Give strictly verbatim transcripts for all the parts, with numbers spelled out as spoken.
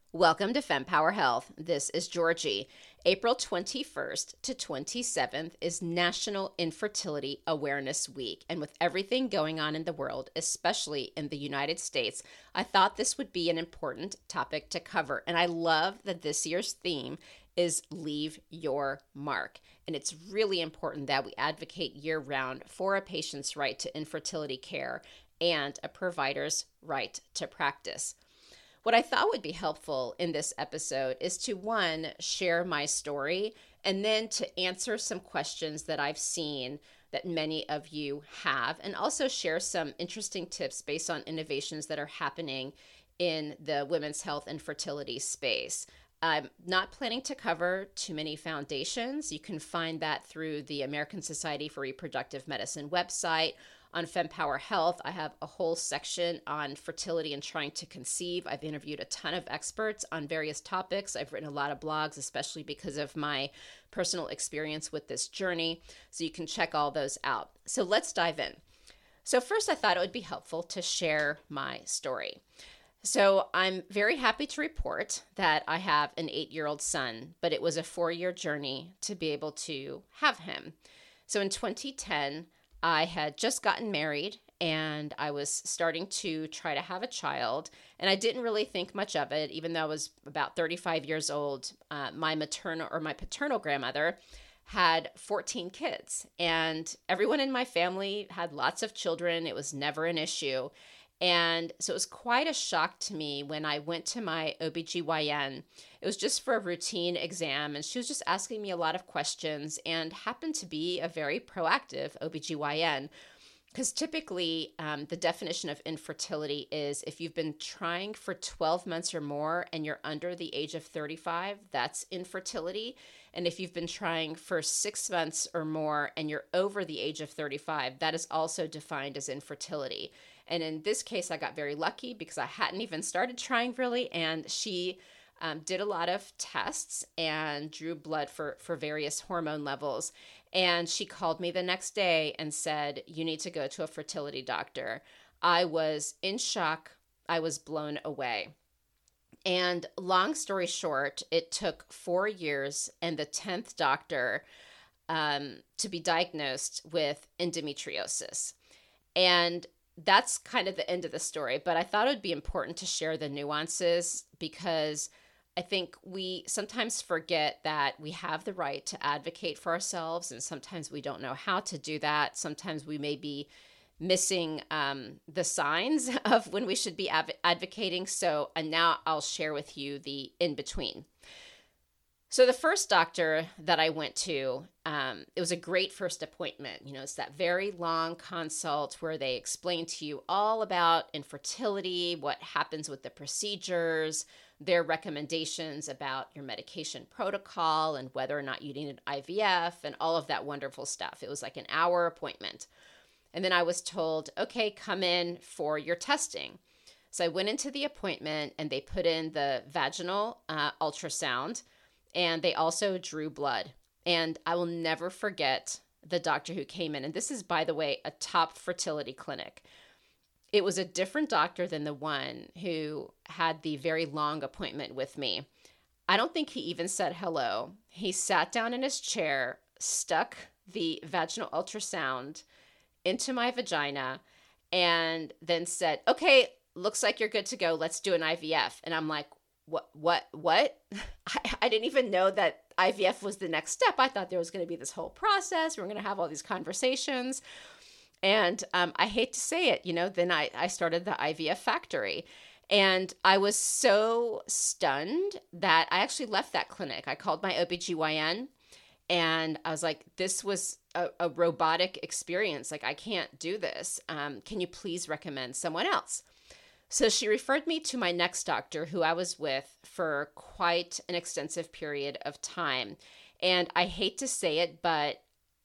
Welcome to FemPower Health. This is Georgie. April twenty-first to twenty-seventh is National Infertility Awareness Week. And with everything going on in the world, especially in the United States, I thought this would be an important topic to cover. And I love that this year's theme is Leave Your Mark. And it's really important that we advocate year-round for a patient's right to infertility care and a provider's right to practice. What I thought would be helpful in this episode is to, one, share my story, and then to answer some questions that I've seen that many of you have, and also share some interesting tips based on innovations that are happening in the women's health and fertility space. I'm not planning to cover too many foundations. You can find that through the American Society for Reproductive Medicine website. On FemPower Health, I have a whole section on fertility and trying to conceive. I've interviewed a ton of experts on various topics. I've written a lot of blogs, especially because of my personal experience with this journey. So you can check all those out. So let's dive in. So first, I thought it would be helpful to share my story. So I'm very happy to report that I have an eight-year-old son, but it was a four-year journey to be able to have him. So in twenty ten, I had just gotten married and I was starting to try to have a child, and I didn't really think much of it, even though I was about thirty-five years old. Uh, my maternal or my paternal grandmother had fourteen kids, and everyone in my family had lots of children. It was never an issue. And so it was quite a shock to me when I went to my O B G Y N. It was just for a routine exam, and she was just asking me a lot of questions and happened to be a very proactive O B G Y N. Because typically um, the definition of infertility is if you've been trying for twelve months or more and you're under the age of thirty-five, that's infertility. And if you've been trying for six months or more and you're over the age of thirty-five, that is also defined as infertility. And in this case, I got very lucky because I hadn't even started trying really. And she um, did a lot of tests and drew blood for, for various hormone levels. And she called me the next day and said, you need to go to a fertility doctor. I was in shock. I was blown away. And long story short, it took four years and the tenth doctor um, to be diagnosed with endometriosis. And that's kind of the end of the story, but I thought it would be important to share the nuances because I think we sometimes forget that we have the right to advocate for ourselves, and sometimes we don't know how to do that. Sometimes we may be missing um, the signs of when we should be adv- advocating. So, and now I'll share with you the in-between. So the first doctor that I went to, um, it was a great first appointment. You know, it's that very long consult where they explain to you all about infertility, what happens with the procedures, their recommendations about your medication protocol and whether or not you need an I V F and all of that wonderful stuff. It was like an hour appointment. And then I was told, okay, come in for your testing. So I went into the appointment and they put in the vaginal uh, ultrasound. And they also drew blood. And I will never forget the doctor who came in. And this is, by the way, a top fertility clinic. It was a different doctor than the one who had the very long appointment with me. I don't think he even said hello. He sat down in his chair, stuck the vaginal ultrasound into my vagina, and then said, okay, looks like you're good to go. Let's do an I V F. And I'm like, What, what, what? I, I didn't even know that I V F was the next step. I thought there was going to be this whole process. We we're going to have all these conversations. And um, I hate to say it, you know, then I, I started the I V F factory. And I was so stunned that I actually left that clinic. I called my O B G Y N and I was like, this was a, a robotic experience. Like, I can't do this. Um, can you please recommend someone else? So she referred me to my next doctor, who I was with for quite an extensive period of time. And I hate to say it, but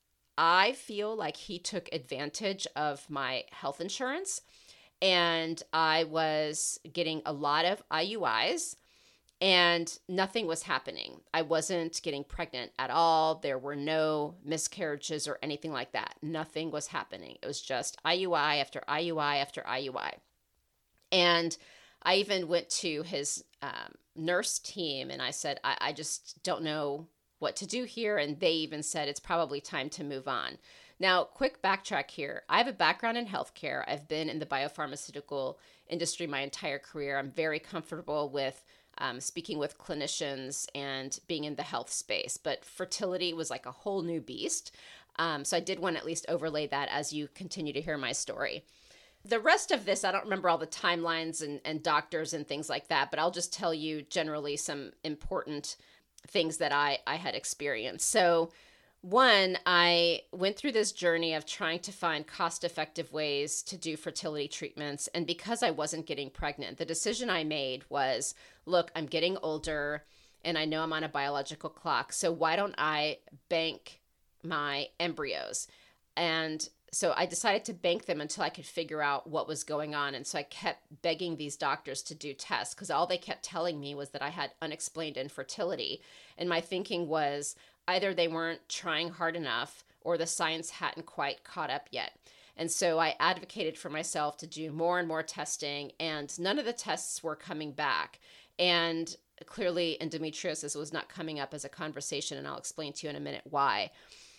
I feel like he took advantage of my health insurance. And I was getting a lot of I U Is and nothing was happening. I wasn't getting pregnant at all. There were no miscarriages or anything like that. Nothing was happening. It was just I U I after I U I after I U I. And I even went to his um, nurse team and I said, I, I just don't know what to do here. And they even said it's probably time to move on. Now, quick backtrack here. I have a background in healthcare. I've been in the biopharmaceutical industry my entire career. I'm very comfortable with um, speaking with clinicians and being in the health space. But fertility was like a whole new beast. Um, so I did want to at least overlay that as you continue to hear my story. The rest of this, I don't remember all the timelines and, and doctors and things like that, but I'll just tell you generally some important things that I, I had experienced. So one, I went through this journey of trying to find cost-effective ways to do fertility treatments. And because I wasn't getting pregnant, the decision I made was, look, I'm getting older and I know I'm on a biological clock. So why don't I bank my embryos? And so I decided to bank them until I could figure out what was going on. And so I kept begging these doctors to do tests because all they kept telling me was that I had unexplained infertility. And my thinking was either they weren't trying hard enough or the science hadn't quite caught up yet. And so I advocated for myself to do more and more testing, and none of the tests were coming back. And clearly endometriosis was not coming up as a conversation, and I'll explain to you in a minute why.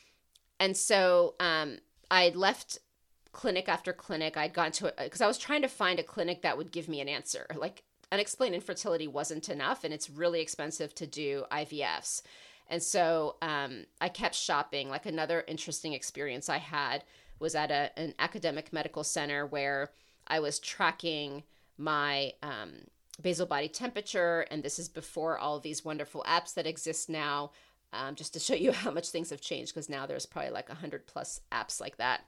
And so um, I left clinic after clinic. I'd gone to it because I was trying to find a clinic that would give me an answer. Like, unexplained infertility wasn't enough, and it's really expensive to do I V Fs. And so um, I kept shopping. Like, another interesting experience I had was at a, an academic medical center where I was tracking my um, basal body temperature. And this is before all of these wonderful apps that exist now, um, just to show you how much things have changed, because now there's probably like one hundred plus apps like that.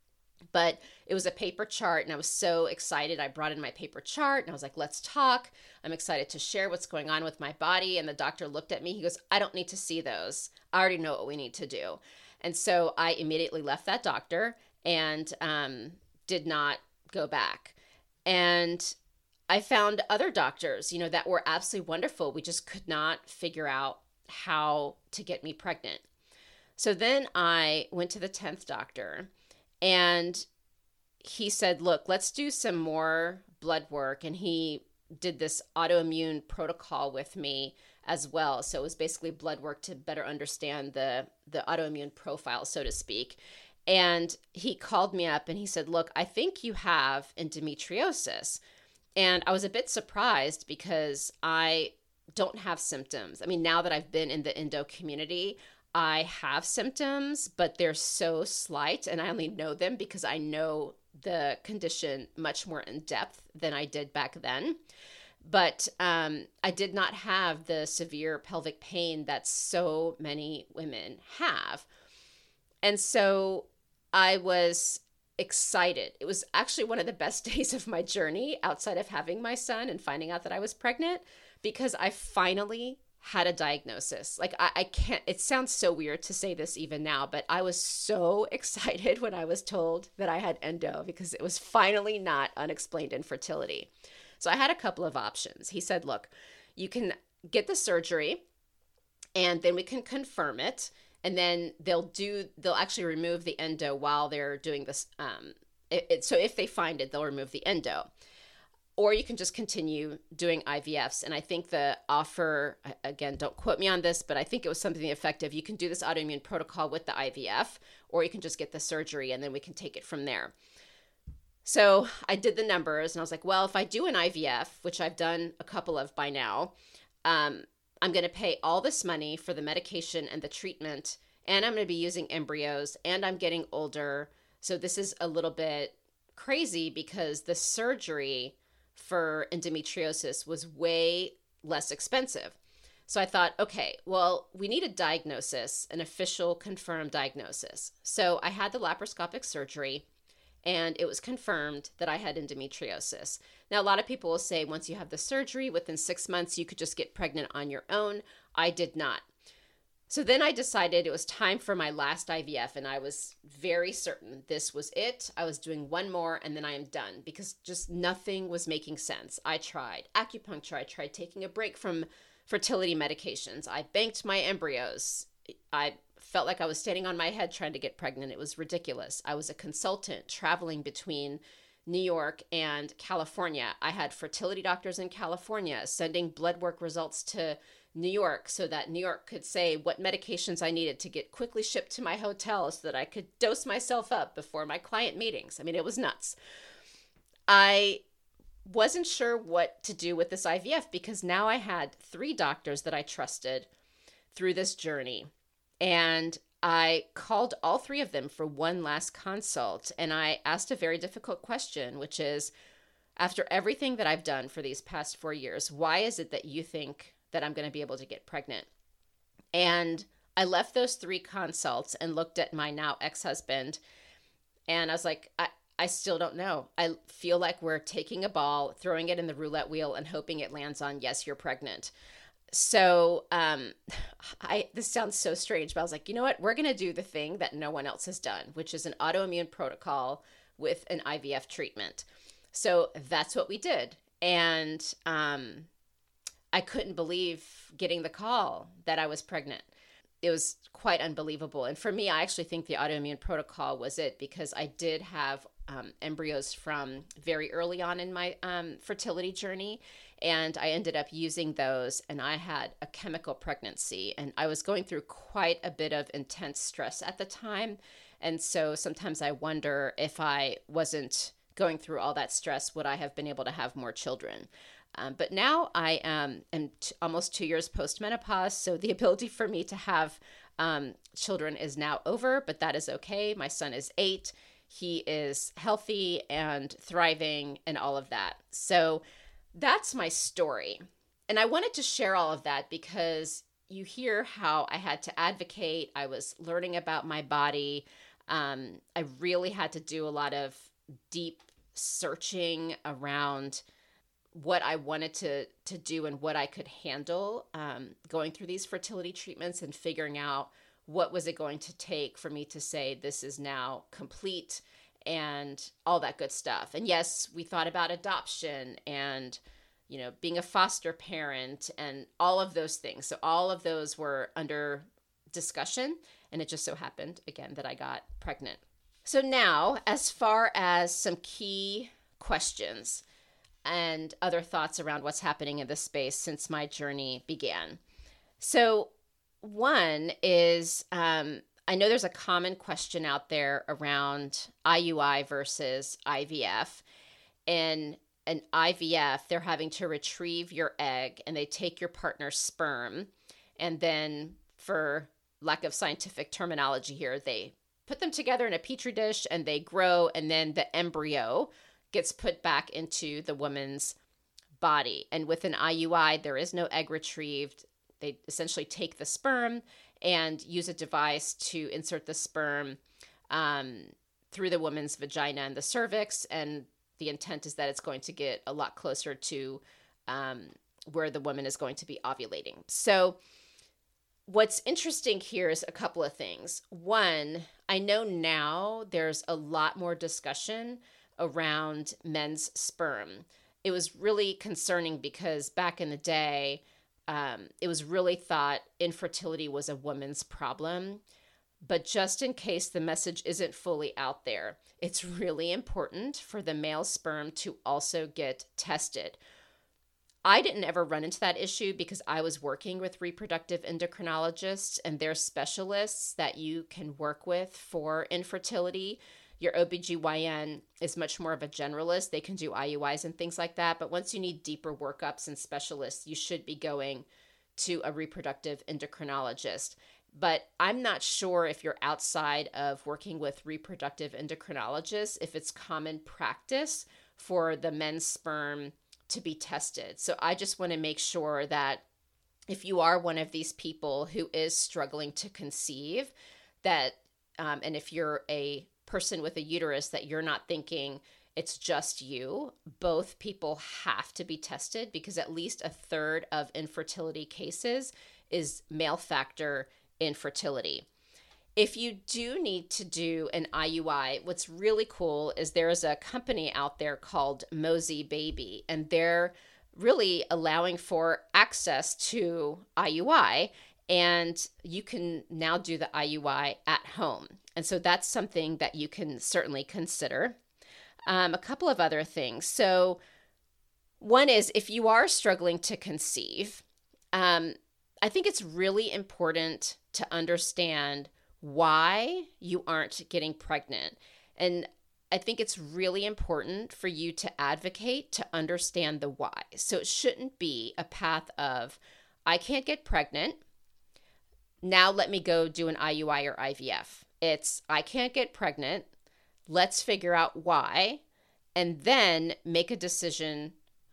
But it was a paper chart, and I was so excited. I brought in my paper chart, and I was like, let's talk. I'm excited to share what's going on with my body. And the doctor looked at me. He goes, I don't need to see those. I already know what we need to do. And so I immediately left that doctor and um, did not go back. And I found other doctors, you know, that were absolutely wonderful. We just could not figure out how to get me pregnant. So then I went to the tenth doctor. And he said, look, let's do some more blood work. And he did this autoimmune protocol with me as well. So it was basically blood work to better understand the, the autoimmune profile, so to speak. And he called me up and he said, look, I think you have endometriosis. And I was a bit surprised because I don't have symptoms. I mean, now that I've been in the endo community, I have symptoms, but they're so slight, and I only know them because I know the condition much more in depth than I did back then. But um, I did not have the severe pelvic pain that so many women have. And so I was excited. It was actually one of the best days of my journey outside of having my son and finding out that I was pregnant, because I finally had a diagnosis. Like, I, I can't, it sounds so weird to say this even now, but I was so excited when I was told that I had endo, because it was finally not unexplained infertility. So I had a couple of options. He said, look, you can get the surgery and then we can confirm it. And then they'll do, they'll actually remove the endo while they're doing this. Um, it, it, so if they find it, they'll remove the endo. Or you can just continue doing I V Fs. And I think the offer, again, don't quote me on this, but I think it was something effective. You can do this autoimmune protocol with the I V F, or you can just get the surgery and then we can take it from there. So I did the numbers and I was like, well, if I do an I V F, which I've done a couple of by now, um, I'm going to pay all this money for the medication and the treatment, and I'm going to be using embryos, and I'm getting older. So this is a little bit crazy because the surgery for endometriosis was way less expensive. So I thought, okay, well, we need a diagnosis, an official confirmed diagnosis. So I had the laparoscopic surgery, and it was confirmed that I had endometriosis. Now, a lot of people will say once you have the surgery, within six months, you could just get pregnant on your own. I did not. So then I decided it was time for my last I V F, and I was very certain this was it. I was doing one more and then I am done, because just nothing was making sense. I tried acupuncture. I tried taking a break from fertility medications. I banked my embryos. I felt like I was standing on my head trying to get pregnant. It was ridiculous. I was a consultant traveling between New York and California. I had fertility doctors in California sending blood work results to New York so that New York could say what medications I needed to get quickly shipped to my hotel so that I could dose myself up before my client meetings. I mean, it was nuts. I wasn't sure what to do with this I V F because now I had three doctors that I trusted through this journey. And I called all three of them for one last consult. And I asked a very difficult question, which is, after everything that I've done for these past four years, why is it that you think that I'm going to be able to get pregnant? And I left those three consults and looked at my now ex-husband. And I was like, I, I still don't know. I feel like we're taking a ball, throwing it in the roulette wheel and hoping it lands on, yes, you're pregnant. So um, I this sounds so strange, but I was like, you know what? We're going to do the thing that no one else has done, which is an autoimmune protocol with an I V F treatment. So that's what we did. And um, I couldn't believe getting the call that I was pregnant. It was quite unbelievable. And for me, I actually think the autoimmune protocol was it because I did have um, embryos from very early on in my um, fertility journey. And I ended up using those and I had a chemical pregnancy and I was going through quite a bit of intense stress at the time. And so sometimes I wonder if I wasn't going through all that stress, would I have been able to have more children? Um, but now I um, am t- almost two years post-menopause, so the ability for me to have um, children is now over, but that is okay. My son is eight. He is healthy and thriving and all of that. So that's my story. And I wanted to share all of that because you hear how I had to advocate. I was learning about my body. Um, I really had to do a lot of deep searching around what I wanted to to do and what I could handle um, going through these fertility treatments and figuring out what was it going to take for me to say this is now complete and all that good stuff. And yes, we thought about adoption and, you know, being a foster parent and all of those things. So all of those were under discussion. And it just so happened, again, that I got pregnant. So now, as far as some key questions and other thoughts around what's happening in this space since my journey began. So one is, um, I know there's a common question out there around I U I versus I V F. In an I V F, they're having to retrieve your egg and they take your partner's sperm. And then, for lack of scientific terminology here, they put them together in a petri dish and they grow, and then the embryo gets put back into the woman's body. And with an I U I, there is no egg retrieved. They essentially take the sperm and use a device to insert the sperm um, through the woman's vagina and the cervix. And the intent is that it's going to get a lot closer to um, where the woman is going to be ovulating. So what's interesting here is a couple of things. One, I know now there's a lot more discussion around men's sperm. It was really concerning because back in the day, um, it was really thought infertility was a woman's problem. But just in case the message isn't fully out there, it's really important for the male sperm to also get tested. I didn't ever run into that issue because I was working with reproductive endocrinologists and they're specialists that you can work with for infertility. Your O B G Y N is much more of a generalist. They can do I U Is and things like that. But once you need deeper workups and specialists, you should be going to a reproductive endocrinologist. But I'm not sure if you're outside of working with reproductive endocrinologists, if it's common practice for the men's sperm to be tested. So I just want to make sure that if you are one of these people who is struggling to conceive, that, um, and if you're a person with a uterus, that you're not thinking it's just you. Both people have to be tested because at least a third of infertility cases is male factor infertility. If you do need to do an I U I, what's really cool is there's a company out there called Mosey Baby, and they're really allowing for access to I U I, and you can now do the I U I at home. And so that's something that you can certainly consider. Um, a couple of other things. So one is if you are struggling to conceive, um, I think it's really important to understand why you aren't getting pregnant. And I think it's really important for you to advocate to understand the why. So it shouldn't be a path of, I can't get pregnant. Now let me go do an I U I or I V F. It's, I can't get pregnant. Let's figure out why, and then make a decision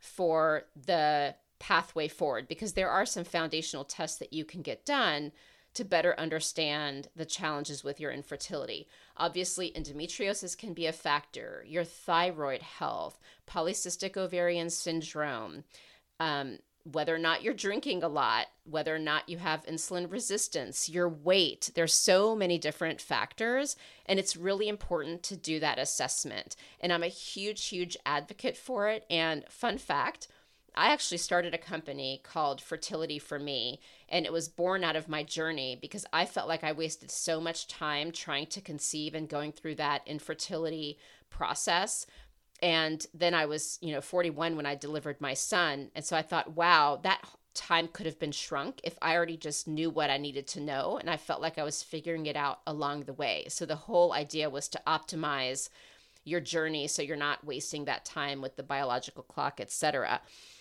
for the pathway forward, because there are some foundational tests that you can get done to better understand the challenges with your infertility. Obviously, endometriosis can be a factor, your thyroid health, polycystic ovarian syndrome, um, whether or not you're drinking a lot, whether or not you have insulin resistance, your weight. There's so many different factors, and it's really important to do that assessment. And I'm a huge, huge advocate for it. And fun fact, I actually started a company called Fertility for Me, and it was born out of my journey because I felt like I wasted so much time trying to conceive and going through that infertility process. And then I was, you know, forty-one when I delivered my son. And so I thought, wow, that time could have been shrunk if I already just knew what I needed to know. And I felt like I was figuring it out along the way. So the whole idea was to optimize your journey so you're not wasting that time with the biological clock, et cetera.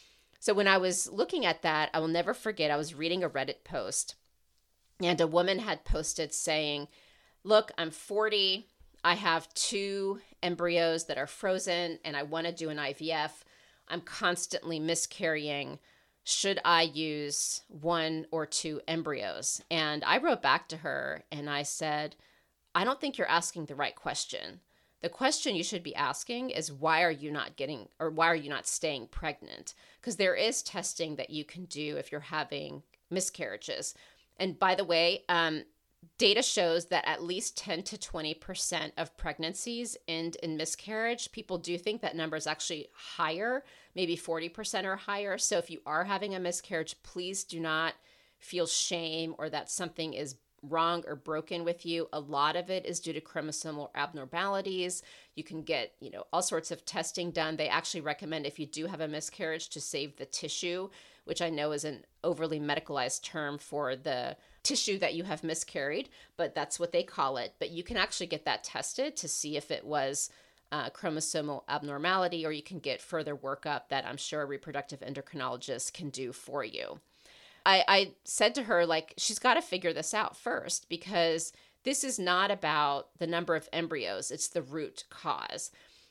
So when I was looking at that, I will never forget, I was reading a Reddit post, and a woman had posted saying, look, I'm forty. I have two embryos that are frozen and I want to do an I V F. I'm constantly miscarrying. Should I use one or two embryos? And I wrote back to her and I said, I don't think you're asking the right question. The question you should be asking is, why are you not getting, or why are you not staying pregnant? Because there is testing that you can do if you're having miscarriages. And by the way, um, data shows that at least ten to twenty percent of pregnancies end in miscarriage. People do think that number is actually higher, maybe forty percent or higher. So if you are having a miscarriage, please do not feel shame or that something is wrong or broken with you. A lot of it is due to chromosomal abnormalities. You can get, you know, all sorts of testing done. They actually recommend, if you do have a miscarriage, to save the tissue, which I know is an overly medicalized term for the tissue that you have miscarried, but that's what they call it. But you can actually get that tested to see if it was uh, chromosomal abnormality, or you can get further workup that I'm sure a reproductive endocrinologist can do for you. I, I said to her, like, she's got to figure this out first, because this is not about the number of embryos. It's the root cause.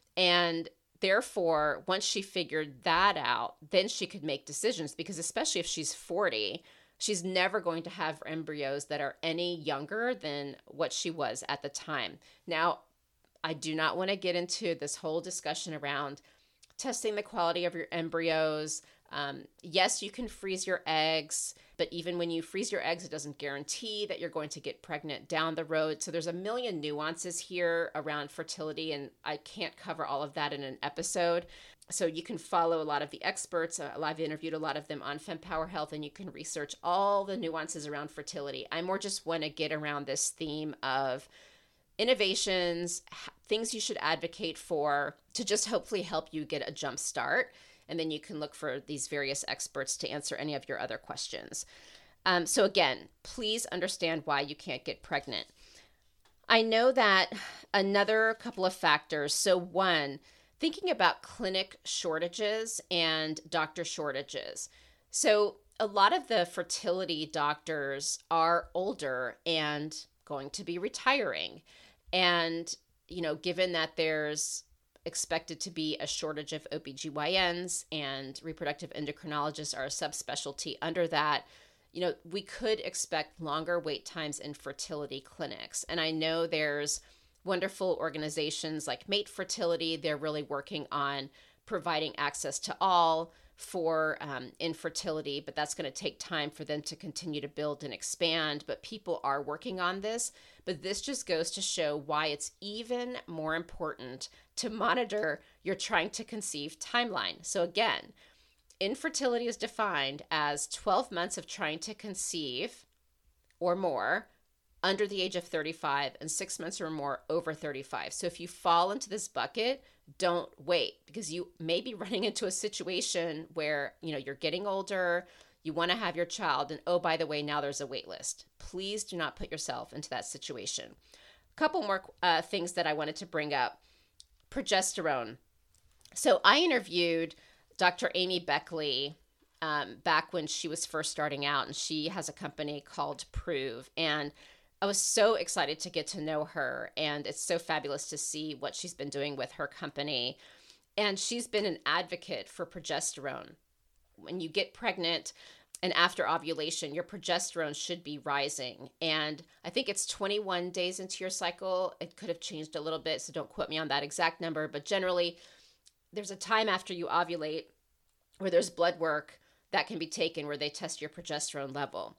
And therefore, once she figured that out, then she could make decisions, because especially if she's forty, she's never going to have embryos that are any younger than what she was at the time. Now, I do not want to get into this whole discussion around testing the quality of your embryos. Um, yes, you can freeze your eggs, but even when you freeze your eggs, it doesn't guarantee that you're going to get pregnant down the road. So there's a million nuances here around fertility, and I can't cover all of that in an episode. So you can follow a lot of the experts. Uh, I've interviewed a lot of them on FemPower Health, and you can research all the nuances around fertility. I more just want to get around this theme of innovations, things you should advocate for to just hopefully help you get a jump start. And then you can look for these various experts to answer any of your other questions. Um, so again, please understand why you can't get pregnant. I know that another couple of factors. So one, thinking about clinic shortages and doctor shortages. So a lot of the fertility doctors are older and going to be retiring. And, you know, given that there's expected to be a shortage of O B G Y Ns and reproductive endocrinologists are a subspecialty under that, you know, we could expect longer wait times in fertility clinics. And I know there's wonderful organizations like Mate Fertility. They're really working on providing access to all for um, infertility, but that's going to take time for them to continue to build and expand. But people are working on this. But this just goes to show why it's even more important to monitor your trying to conceive timeline. So again, infertility is defined as twelve months of trying to conceive or more under the age of thirty-five, and six months or more over thirty-five. So if you fall into this bucket, don't wait, because you may be running into a situation where, you know, you're getting older, you want to have your child, and oh, by the way, now there's a wait list. Please do not put yourself into that situation. A couple more uh, things that I wanted to bring up. Progesterone. So I interviewed Doctor Amy Beckley um, back when she was first starting out, and she has a company called Prove. And I was so excited to get to know her, and it's so fabulous to see what she's been doing with her company. And she's been an advocate for progesterone. When you get pregnant and after ovulation, your progesterone should be rising. And I think it's twenty-one days into your cycle. It could have changed a little bit, so don't quote me on that exact number. But generally, there's a time after you ovulate where there's blood work that can be taken where they test your progesterone level.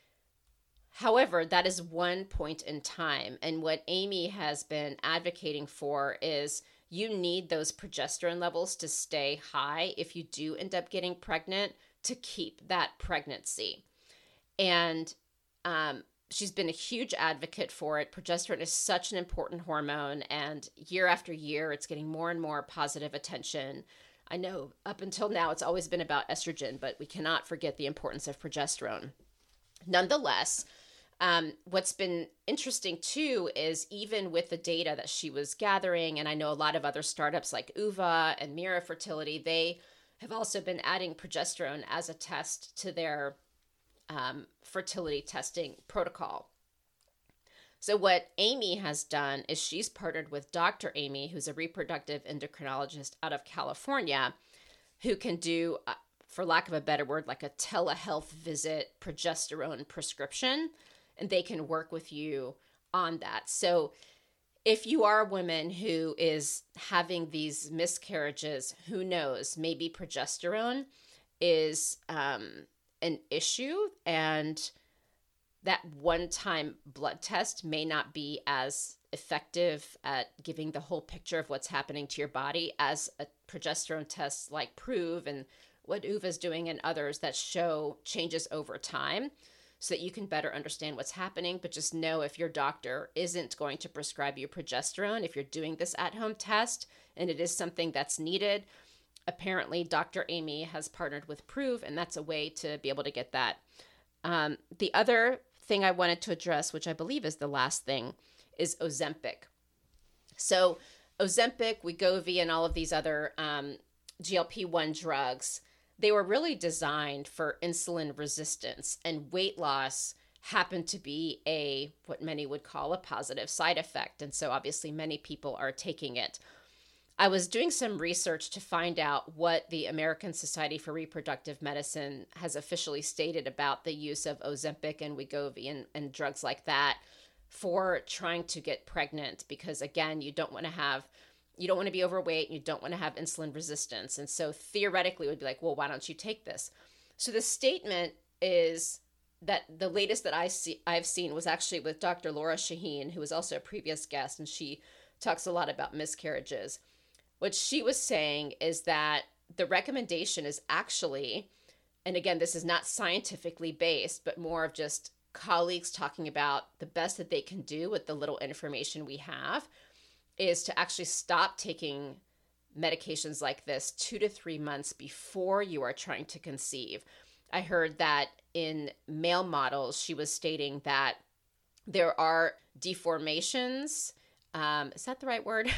However, that is one point in time. And what Amy has been advocating for is you need those progesterone levels to stay high if you do end up getting pregnant, to keep that pregnancy. And um, she's been a huge advocate for it. Progesterone is such an important hormone, and year after year, it's getting more and more positive attention. I know up until now, it's always been about estrogen, but we cannot forget the importance of progesterone. Nonetheless, Um, what's been interesting too is even with the data that she was gathering, and I know a lot of other startups like Uva and Mira Fertility, they have also been adding progesterone as a test to their um, fertility testing protocol. So what Amy has done is she's partnered with Doctor Amy, who's a reproductive endocrinologist out of California, who can do, uh, for lack of a better word, like a telehealth visit progesterone prescription. And they can work with you on that. So if you are a woman who is having these miscarriages, who knows, maybe progesterone is um, an issue, and that one-time blood test may not be as effective at giving the whole picture of what's happening to your body as a progesterone test like Prove and what Uva is doing and others that show changes over time, so that you can better understand what's happening. But just know, if your doctor isn't going to prescribe you progesterone, if you're doing this at-home test and it is something that's needed, apparently Doctor Amy has partnered with Prove, and that's a way to be able to get that. Um, the other thing I wanted to address, which I believe is the last thing, is Ozempic. So Ozempic, Wegovy, and all of these other um, G L P one drugs, they were really designed for insulin resistance, and weight loss happened to be a, what many would call a positive side effect. And so obviously many people are taking it. I was doing some research to find out what the American Society for Reproductive Medicine has officially stated about the use of Ozempic and Wegovy and, and drugs like that for trying to get pregnant, because again, you don't want to have You don't want to be overweight, and you don't want to have insulin resistance. And so theoretically it would be like, well, why don't you take this? So the statement is that the latest that I see, I've seen was actually with Doctor Laura Shaheen, who was also a previous guest, and she talks a lot about miscarriages. What she was saying is that the recommendation is actually, and again, this is not scientifically based, but more of just colleagues talking about the best that they can do with the little information we have, is to actually stop taking medications like this two to three months before you are trying to conceive. I heard that in male models, she was stating that there are deformations. Um, is that the right word?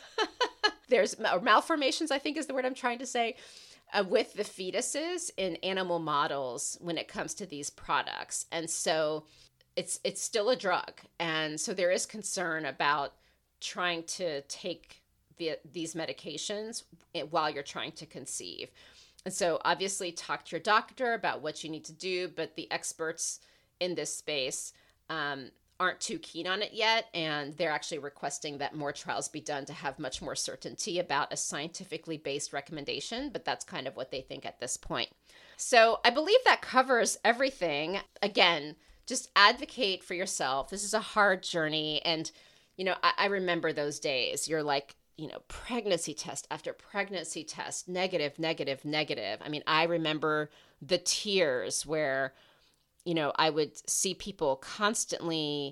There's or malformations, I think is the word I'm trying to say, uh, with the fetuses in animal models when it comes to these products. And so it's it's still a drug. And so there is concern about trying to take the, these medications while you're trying to conceive. And so obviously talk to your doctor about what you need to do, but the experts in this space um, aren't too keen on it yet. And they're actually requesting that more trials be done to have much more certainty about a scientifically based recommendation, but that's kind of what they think at this point. So I believe that covers everything. Again, just advocate for yourself. This is a hard journey, and you know, I, I remember those days. You're like, you know, pregnancy test after pregnancy test, negative, negative, negative. I mean, I remember the tears where, you know, I would see people constantly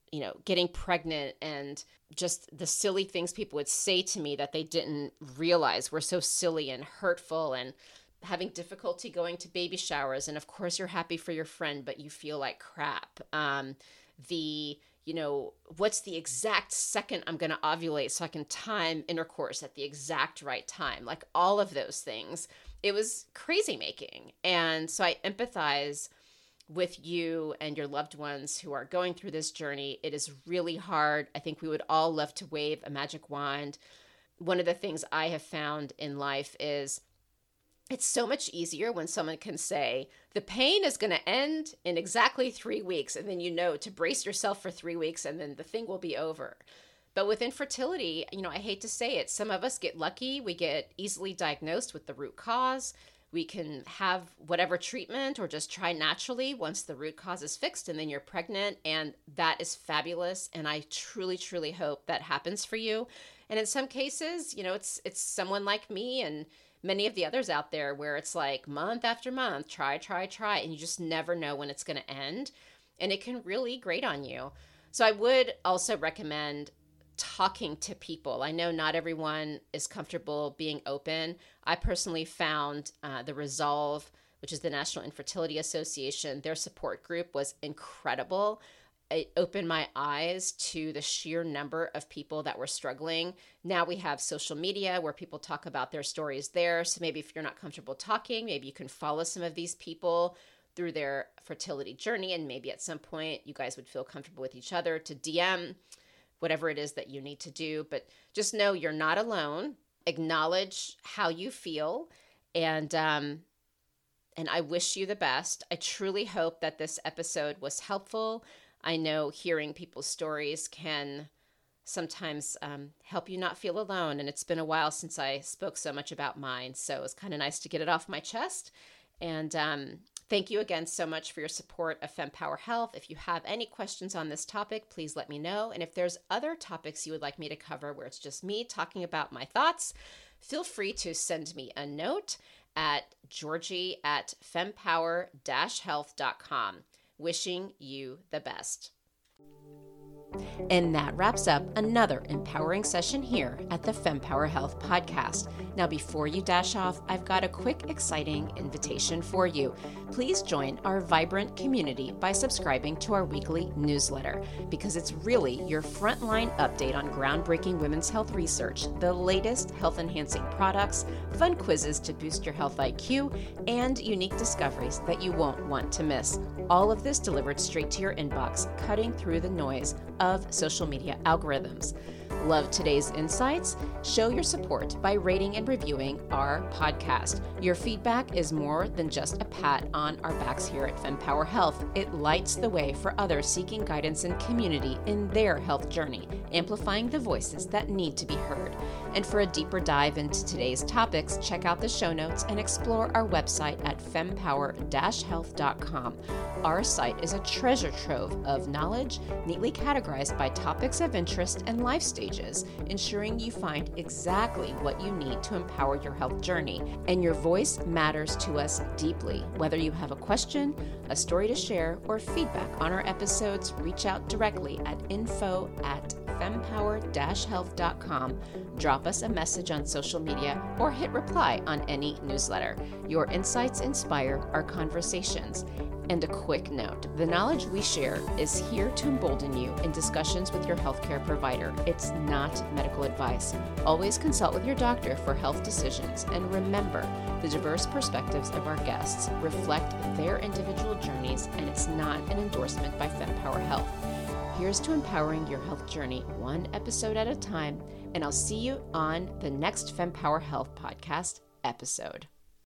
you know, getting pregnant and just the silly things people would say to me that they didn't realize were so silly and hurtful, and having difficulty going to baby showers. And of course you're happy for your friend, but you feel like crap. Um, the, you know, what's the exact second I'm going to ovulate so I can time intercourse at the exact right time? Like all of those things. It was crazy making. And so I empathize with you and your loved ones who are going through this journey. It is really hard. I think we would all love to wave a magic wand. One of the things I have found in life is it's so much easier when someone can say, the pain is going to end in exactly three weeks. And then you know to brace yourself for three weeks and then the thing will be over. But with infertility, you know, I hate to say it, some of us get lucky. We get easily diagnosed with the root cause. We can have whatever treatment or just try naturally once the root cause is fixed and then you're pregnant. And that is fabulous. And I truly, truly hope that happens for you. And in some cases, you know, it's it's someone like me and many of the others out there where it's like month after month, try, try, try, and you just never know when it's going to end. And it can really grate on you. So I would also recommend talking to people. I know not everyone is comfortable being open. I personally found uh, the Resolve, which is the National Infertility Association, their support group was incredible. It opened my eyes to the sheer number of people that were struggling. Now we have social media where people talk about their stories there. So maybe if you're not comfortable talking, maybe you can follow some of these people through their fertility journey. And maybe at some point you guys would feel comfortable with each other to D M whatever it is that you need to do. But just know you're not alone. Acknowledge how you feel. And, um, and I wish you the best. I truly hope that this episode was helpful. I know hearing people's stories can sometimes um, help you not feel alone. And it's been a while since I spoke so much about mine. So it's kind of nice to get it off my chest. And um, thank you again so much for your support of FemPower Health. If you have any questions on this topic, please let me know. And if there's other topics you would like me to cover where it's just me talking about my thoughts, feel free to send me a note at Georgie at fempower dash health dot com. Wishing you the best. And that wraps up another empowering session here at the FemPower Health Podcast. Now, before you dash off, I've got a quick, exciting invitation for you. Please join our vibrant community by subscribing to our weekly newsletter, because it's really your frontline update on groundbreaking women's health research, the latest health-enhancing products, fun quizzes to boost your health I Q, and unique discoveries that you won't want to miss. All of this delivered straight to your inbox, cutting through the noise of social media algorithms. Love today's insights? Show your support by rating and reviewing our podcast. Your feedback is more than just a pat on our backs here at FemPower Health. It lights the way for others seeking guidance and community in their health journey, amplifying the voices that need to be heard. And for a deeper dive into today's topics, check out the show notes and explore our website at fempower dash health dot com. Our site is a treasure trove of knowledge, neatly categorized by topics of interest and life stages, ensuring you find exactly what you need to empower your health journey. And your voice matters to us deeply. Whether you have a question, a story to share, or feedback on our episodes, reach out directly at info at fempower dash health dot com. Drop us a message on social media or hit reply on any newsletter. Your insights inspire our conversations. And a quick note, the knowledge we share is here to embolden you in discussions with your healthcare provider. It's not medical advice. Always consult with your doctor for health decisions. And remember, the diverse perspectives of our guests reflect their individual journeys, and it's not an endorsement by FemPower Health. Here's to empowering your health journey one episode at a time, and I'll see you on the next FemPower Health Podcast episode.